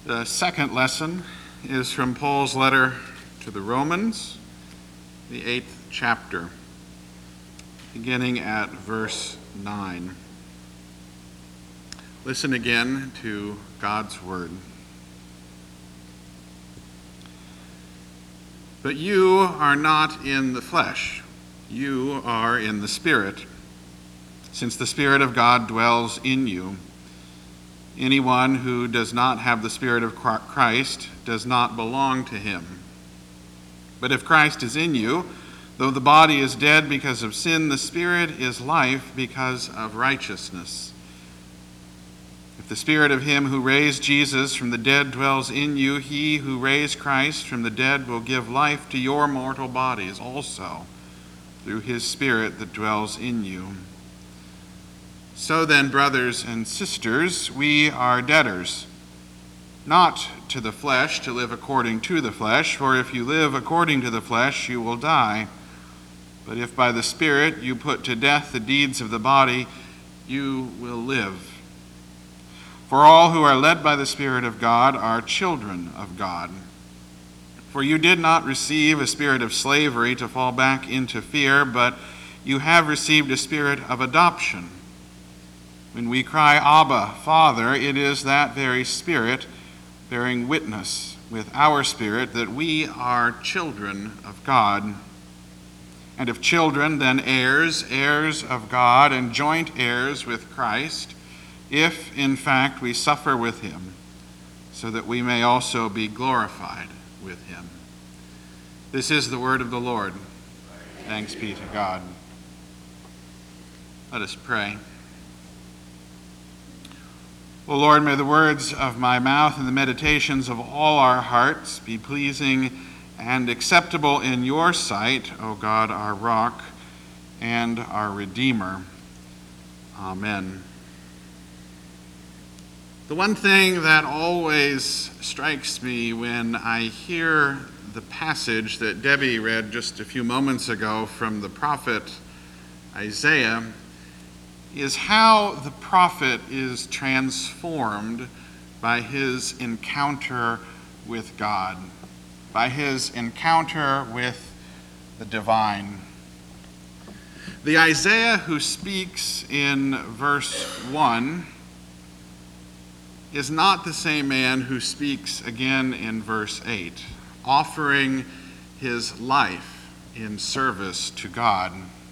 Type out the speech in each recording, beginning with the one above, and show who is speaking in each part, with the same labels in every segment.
Speaker 1: The second lesson is from Paul's letter to the Romans, the 8th chapter, beginning at verse 9. Listen again to God's word. But you are not in the flesh, you are in the Spirit, since the Spirit of God dwells in you. Anyone who does not have the Spirit of Christ does not belong to him. But if Christ is in you, though the body is dead because of sin, the Spirit is life because of righteousness. If the Spirit of him who raised Jesus from the dead dwells in you, he who raised Christ from the dead will give life to your mortal bodies also, through his Spirit that dwells in you. So then, brothers and sisters, we are debtors, not to the flesh, to live according to the flesh, for if you live according to the flesh, you will die. But if by the Spirit you put to death the deeds of the body, you will live. For all who are led by the Spirit of God are children of God. For you did not receive a spirit of slavery to fall back into fear, but you have received a spirit of adoption. When we cry, Abba, Father, it is that very Spirit bearing witness with our spirit that we are children of God. And if children, then heirs, heirs of God, and joint heirs with Christ, if in fact we suffer with him, so that we may also be glorified with him. This is the word of the Lord. Thanks be to God. Let us pray. O Lord, may the words of my mouth and the meditations of all our hearts be pleasing and acceptable in your sight, O God, our rock and our Redeemer. Amen. The one thing that always strikes me when I hear the passage that Debbie read just a few moments ago from the prophet Isaiah is how the prophet is transformed by his encounter with God, by his encounter with the divine. The Isaiah who speaks in verse 1 is not the same man who speaks again in verse 8, offering his life in service to God.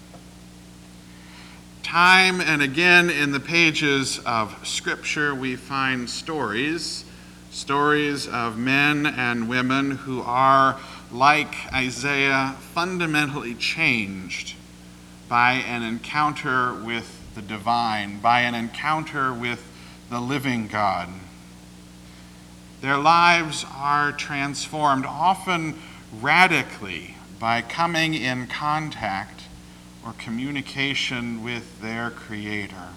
Speaker 1: Time and again in the pages of Scripture we find stories of men and women who are, like Isaiah, fundamentally changed by an encounter with the divine, by an encounter with the living God. Their lives are transformed, often radically, by coming in contact or communication with their Creator.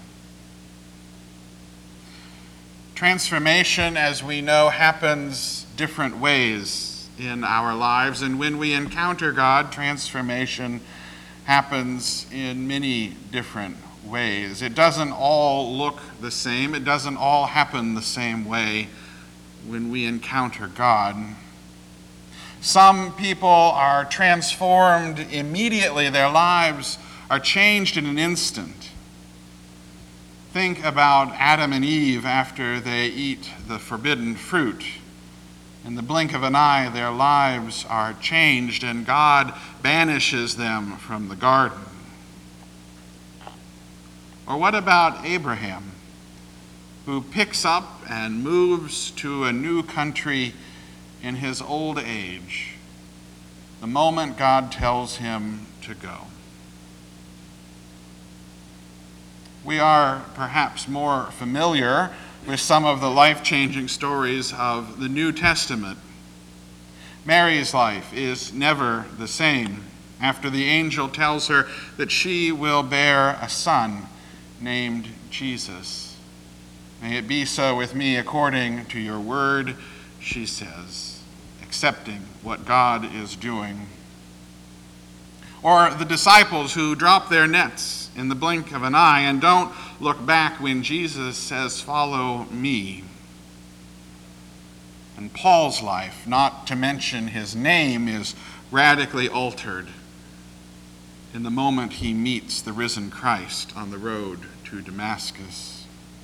Speaker 1: Transformation, as we know, happens different ways in our lives, and when we encounter God, transformation happens in many different ways. It doesn't all look the same. It doesn't all happen the same way when we encounter God. Some people are transformed immediately. Their lives are changed in an instant. Think about Adam and Eve after they eat the forbidden fruit. In the blink of an eye, their lives are changed, and God banishes them from the garden. Or what about Abraham, who picks up and moves to a new country in his old age, the moment God tells him to go? We are perhaps more familiar with some of the life-changing stories of the New Testament. Mary's life is never the same after the angel tells her that she will bear a son named Jesus. May it be so with me according to your word, she says, accepting what God is doing. Or the disciples who drop their nets in the blink of an eye and don't look back when Jesus says, "Follow me." And Paul's life, not to mention his name, is radically altered in the moment he meets the risen Christ on the road to Damascus.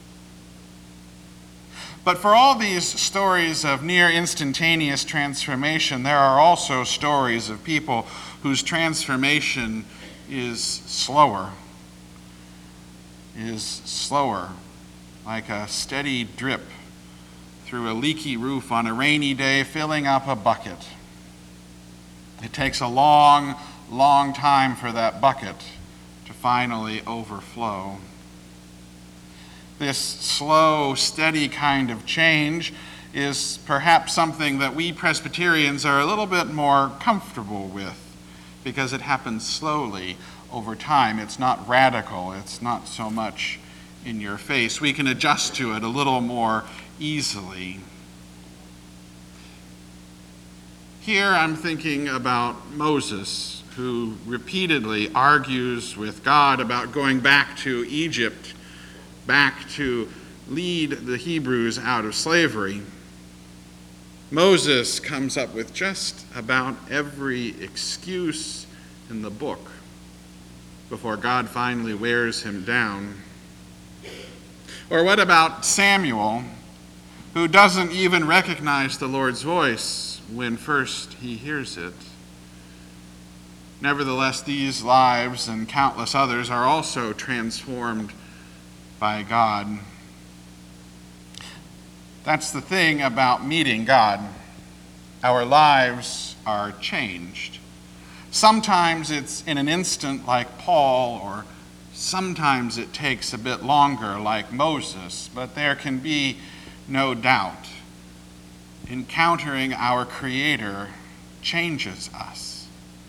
Speaker 1: But for all these stories of near instantaneous transformation, there are also stories of people whose transformation is slower, like a steady drip through a leaky roof on a rainy day, filling up a bucket. It takes a long, long time for that bucket to finally overflow. This slow, steady kind of change is perhaps something that we Presbyterians are a little bit more comfortable with because it happens slowly over time. It's not radical. It's not so much in your face. We can adjust to it a little more easily. Here I'm thinking about Moses, who repeatedly argues with God about going back to Egypt, back to lead the Hebrews out of slavery. Moses comes up with just about every excuse in the book before God finally wears him down. Or what about Samuel, who doesn't even recognize the Lord's voice when first he hears it? Nevertheless, these lives and countless others are also transformed by God. That's the thing about meeting God. Our lives are changed. Sometimes it's in an instant like Paul, or sometimes it takes a bit longer like Moses, but there can be no doubt. Encountering our Creator changes us.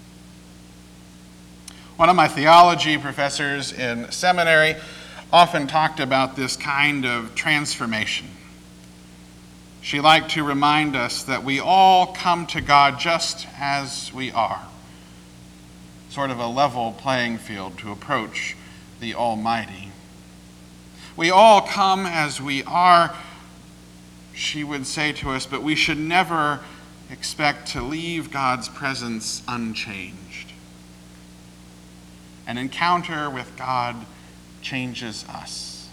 Speaker 1: One of my theology professors in seminary often talked about this kind of transformation. She liked to remind us that we all come to God just as we are, sort of a level playing field to approach the Almighty. We all come as we are, she would say to us, but we should never expect to leave God's presence unchanged. An encounter with God changes us.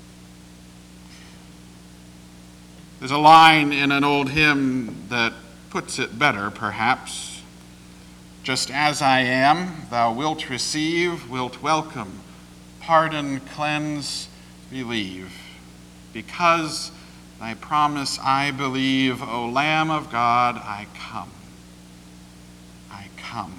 Speaker 1: There's a line in an old hymn that puts it better, perhaps. Just as I am, thou wilt receive, wilt welcome, pardon, cleanse, believe. Because thy promise I believe, O Lamb of God, I come. I come.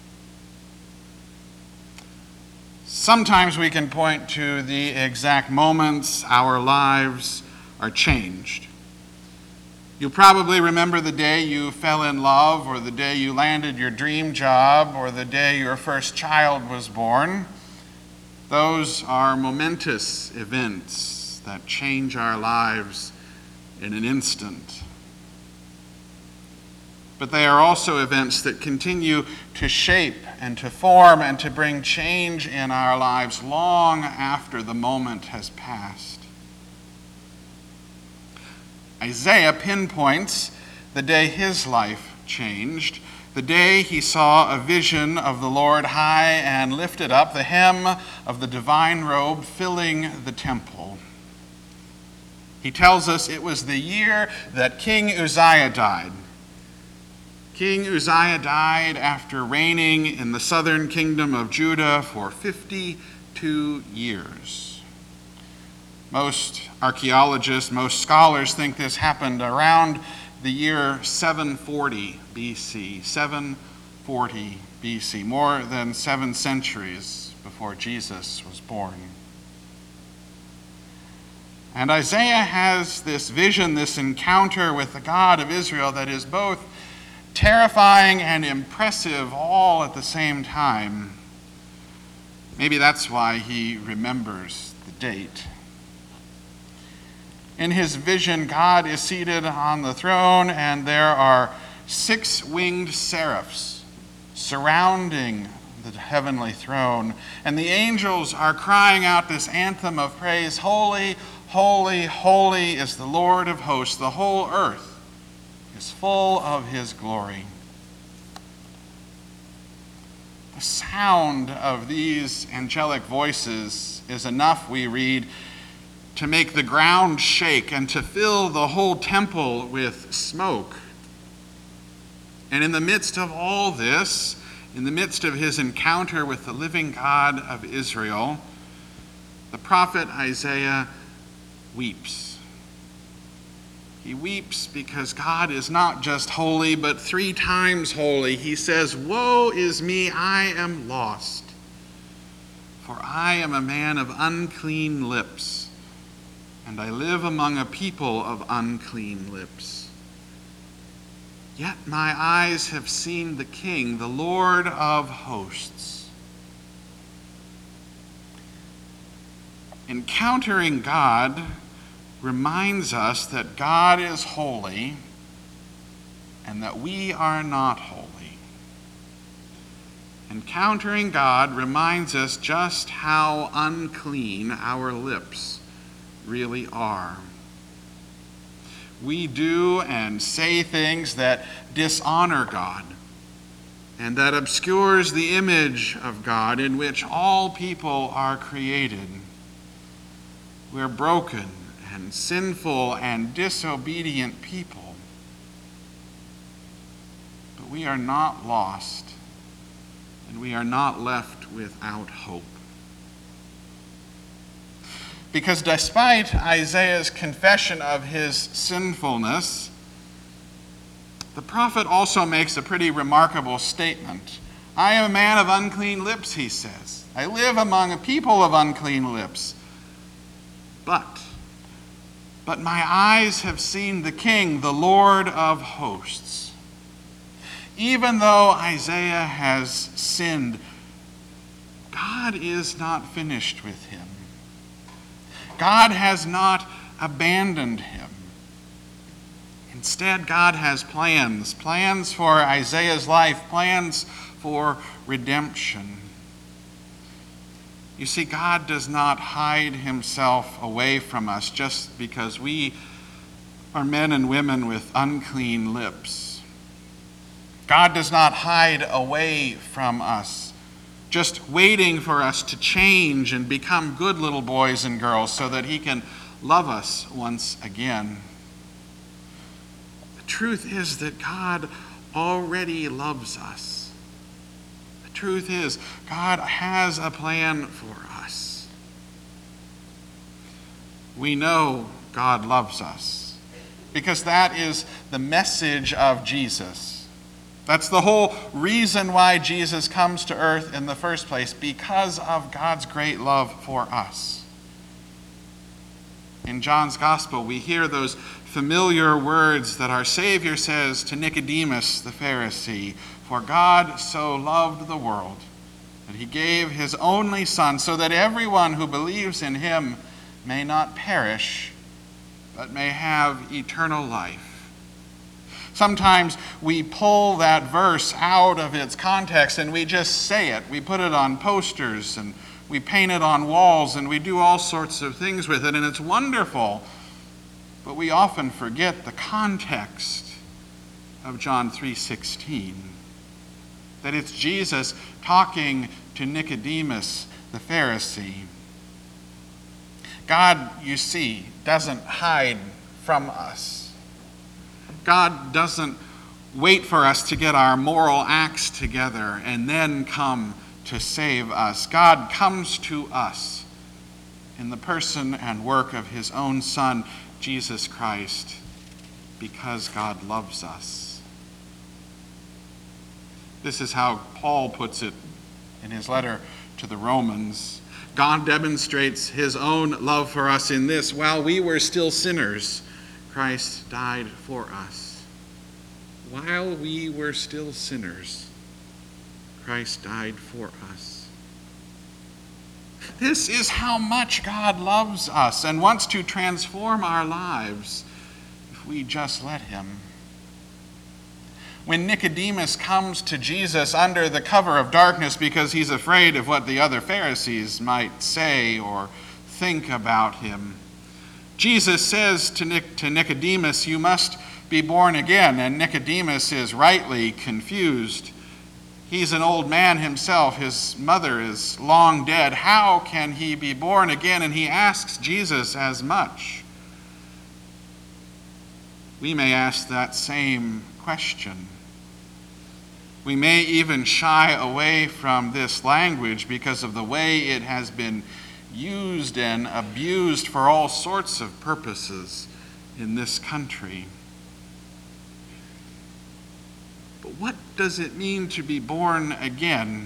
Speaker 1: Sometimes we can point to the exact moments our lives are changed. You probably remember the day you fell in love, or the day you landed your dream job, or the day your first child was born. Those are momentous events that change our lives in an instant. But they are also events that continue to shape and to form and to bring change in our lives long after the moment has passed. Isaiah pinpoints the day his life changed, the day he saw a vision of the Lord high and lifted up, the hem of the divine robe filling the temple. He tells us it was the year that King Uzziah died. King Uzziah died after reigning in the southern kingdom of Judah for 52 years. Most archaeologists, most scholars think this happened around the year 740 BC. 740 BC, more than 7 centuries before Jesus was born. And Isaiah has this vision, this encounter with the God of Israel that is both terrifying and impressive all at the same time. Maybe that's why he remembers the date. In his vision, God is seated on the throne, and there are 6 winged seraphs surrounding the heavenly throne. And the angels are crying out this anthem of praise, "Holy, holy, holy is the Lord of hosts. The whole earth is full of his glory. The sound of these angelic voices is enough, we read, to make the ground shake and to fill the whole temple with smoke. And in the midst of all this, in the midst of his encounter with the living God of Israel, the prophet Isaiah weeps. He weeps because God is not just holy, but 3 times holy. He says, "Woe is me, I am lost, for I am a man of unclean lips, and I live among a people of unclean lips. Yet my eyes have seen the King, the Lord of hosts." Encountering God reminds us that God is holy and that we are not holy. Encountering God reminds us just how unclean our lips really are. We do and say things that dishonor God and that obscures the image of God in which all people are created. We're broken and sinful and disobedient people. But we are not lost, and we are not left without hope. Because despite Isaiah's confession of his sinfulness, the prophet also makes a pretty remarkable statement. "I am a man of unclean lips," he says. "I live among a people of unclean lips. But my eyes have seen the King, the Lord of hosts." Even though Isaiah has sinned, God is not finished with him. God has not abandoned him. Instead, God has plans for Isaiah's life, plans for redemption. You see, God does not hide himself away from us just because we are men and women with unclean lips. God does not hide away from us, just waiting for us to change and become good little boys and girls so that he can love us once again. The truth is that God already loves us. The truth is, God has a plan for us. We know God loves us because that is the message of Jesus. That's the whole reason why Jesus comes to earth in the first place, because of God's great love for us. In John's Gospel, we hear those familiar words that our Savior says to Nicodemus the Pharisee, "For God so loved the world that he gave his only Son, so that everyone who believes in him may not perish, but may have eternal life." Sometimes we pull that verse out of its context and we just say it. We put it on posters and we paint it on walls and we do all sorts of things with it, and it's wonderful. But we often forget the context of John 3:16. That it's Jesus talking to Nicodemus the Pharisee. God, you see, doesn't hide from us. God doesn't wait for us to get our moral acts together and then come to save us. God comes to us in the person and work of his own Son, Jesus Christ, because God loves us. This is how Paul puts it in his letter to the Romans. God demonstrates his own love for us in this: while we were still sinners, Christ died for us. While we were still sinners, Christ died for us. This is how much God loves us and wants to transform our lives if we just let him. When Nicodemus comes to Jesus under the cover of darkness because he's afraid of what the other Pharisees might say or think about him, Jesus says to Nicodemus, "You must be born again? And Nicodemus is rightly confused. He's an old man himself. His mother is long dead. How can he be born again? And he asks Jesus as much. We may ask that same question. We may even shy away from this language because of the way it has been used and abused for all sorts of purposes in this country. But what does it mean to be born again?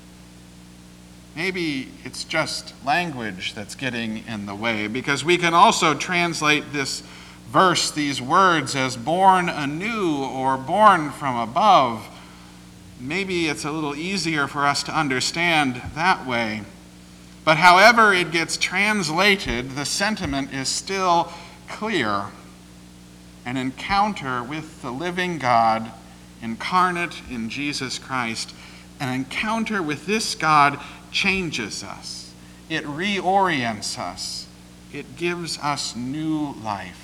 Speaker 1: Maybe it's just language that's getting in the way, because we can also translate this verse, these words, as born anew or born from above. Maybe it's a little easier for us to understand that way. But however it gets translated, the sentiment is still clear. An encounter with the living God incarnate in Jesus Christ. An encounter with this God changes us. It reorients us. It gives us new life.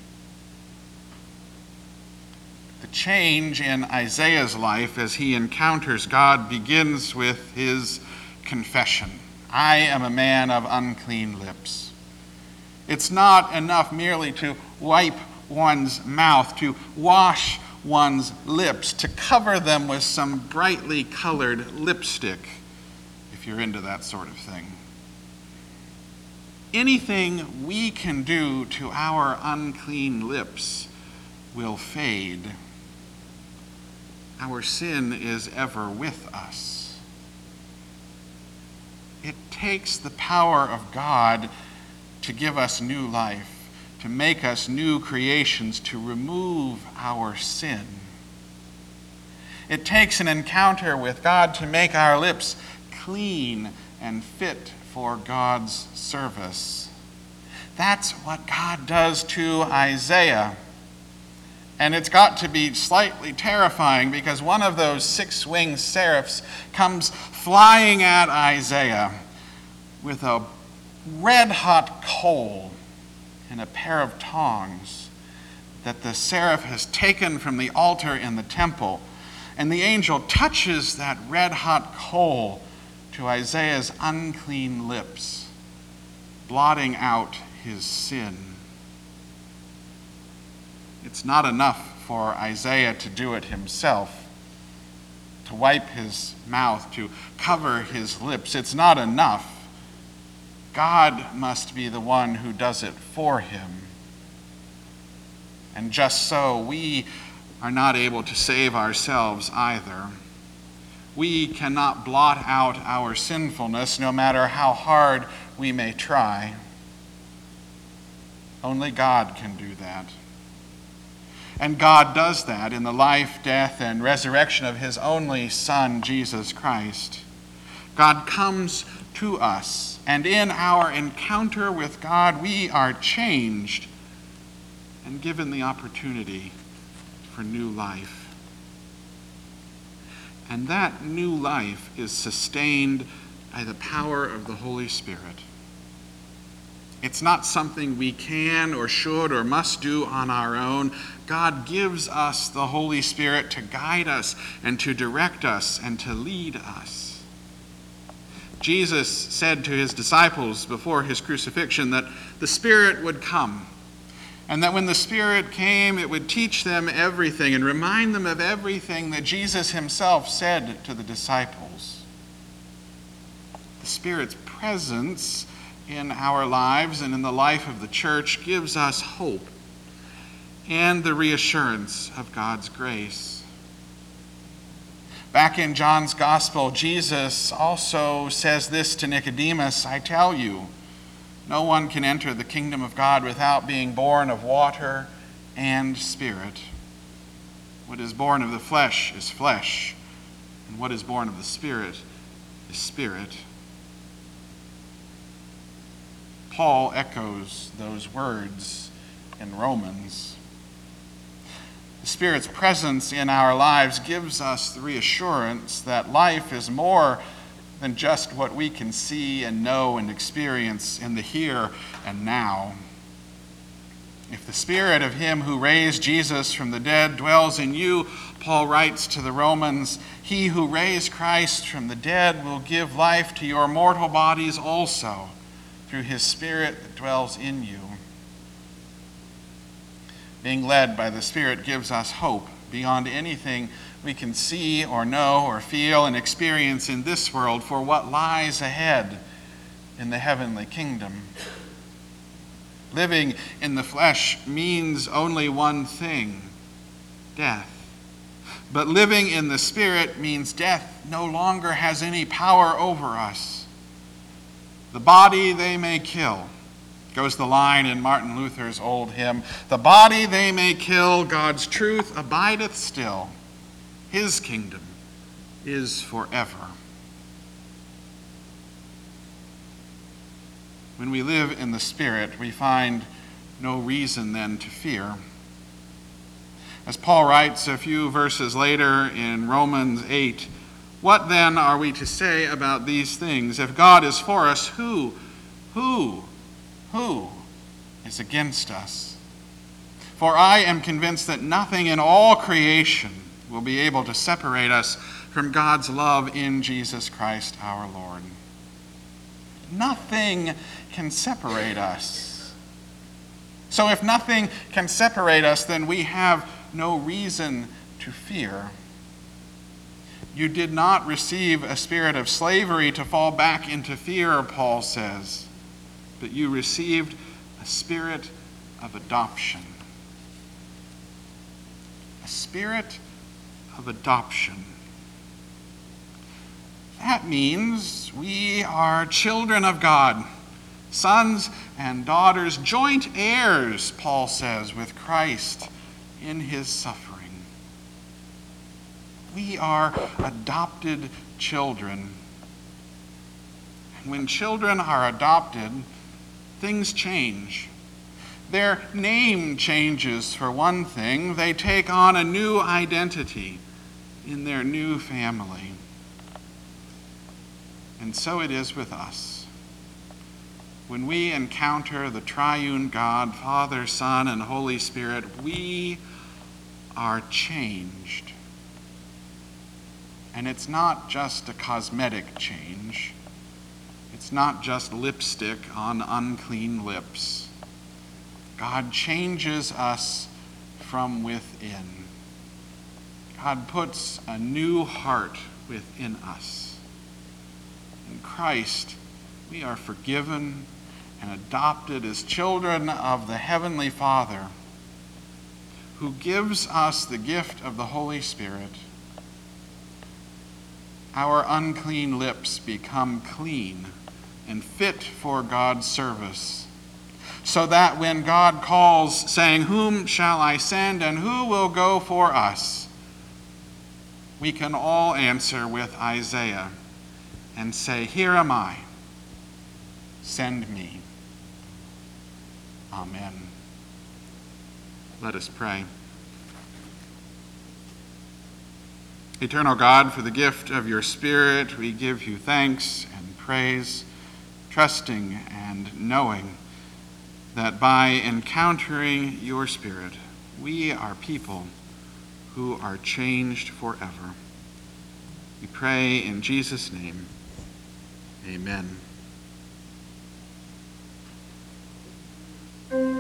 Speaker 1: The change in Isaiah's life as he encounters God begins with his confession. I am a man of unclean lips. It's not enough merely to wipe one's mouth, to wash one's lips, to cover them with some brightly colored lipstick, if you're into that sort of thing. Anything we can do to our unclean lips will fade. Our sin is ever with us. It takes the power of God to give us new life, to make us new creations, to remove our sin. It takes an encounter with God to make our lips clean and fit for God's service. That's what God does to Isaiah. And it's got to be slightly terrifying, because one of those six-winged seraphs comes flying at Isaiah with a red-hot coal and a pair of tongs that the seraph has taken from the altar in the temple. And the angel touches that red-hot coal to Isaiah's unclean lips, blotting out his sin. It's not enough for Isaiah to do it himself, to wipe his mouth, to cover his lips. It's not enough. God must be the one who does it for him. And just so, we are not able to save ourselves either. We cannot blot out our sinfulness, no matter how hard we may try. Only God can do that. And God does that in the life, death, and resurrection of his only Son, Jesus Christ. God comes to us, and in our encounter with God, we are changed and given the opportunity for new life. And that new life is sustained by the power of the Holy Spirit. It's not something we can or should or must do on our own. God gives us the Holy Spirit to guide us and to direct us and to lead us. Jesus said to his disciples before his crucifixion that the Spirit would come, and that when the Spirit came, it would teach them everything and remind them of everything that Jesus himself said to the disciples. The Spirit's presence in our lives and in the life of the church gives us hope and the reassurance of God's grace. Back in John's Gospel, Jesus also says this to Nicodemus, I tell you, no one can enter the kingdom of God without being born of water and Spirit. What is born of the flesh is flesh, and what is born of the Spirit is spirit. Paul echoes those words in Romans. The Spirit's presence in our lives gives us the reassurance that life is more than just what we can see and know and experience in the here and now. If If the spirit of him who raised Jesus from the dead dwells in you, Paul writes to the Romans, he who raised Christ from the dead will give life to your mortal bodies also, through his Spirit that dwells in you. Being led by the Spirit gives us hope beyond anything we can see or know or feel and experience in this world for what lies ahead in the heavenly kingdom. Living in the flesh means only one thing: death. But living in the Spirit means death no longer has any power over us. The body they may kill, goes the line in Martin Luther's old hymn. The body they may kill, God's truth abideth still. His kingdom is forever. When we live in the Spirit, we find no reason then to fear. As Paul writes a few verses later in Romans 8, what then are we to say about these things? If God is for us, who is against us? For I am convinced that nothing in all creation will be able to separate us from God's love in Jesus Christ our Lord. Nothing can separate us. So if nothing can separate us, then we have no reason to fear. You did not receive a spirit of slavery to fall back into fear, Paul says, but you received a spirit of adoption. A spirit of adoption. That means we are children of God, sons and daughters, joint heirs, Paul says, with Christ in his suffering. We are adopted children. And when children are adopted, things change. Their name changes, for one thing. They take on a new identity in their new family. And so it is with us. When we encounter the triune God, Father, Son, and Holy Spirit, we are changed. And it's not just a cosmetic change. It's not just lipstick on unclean lips. God changes us from within. God puts a new heart within us. In Christ, we are forgiven and adopted as children of the Heavenly Father, who gives us the gift of the Holy Spirit. Our unclean lips become clean and fit for God's service, so that when God calls, saying, "Whom shall I send and who will go for us?" we can all answer with Isaiah and say, "Here am I, send me." Amen. Let us pray. Eternal God, for the gift of your Spirit, we give you thanks and praise, trusting and knowing that by encountering your Spirit, we are people who are changed forever. We pray in Jesus' name. Amen.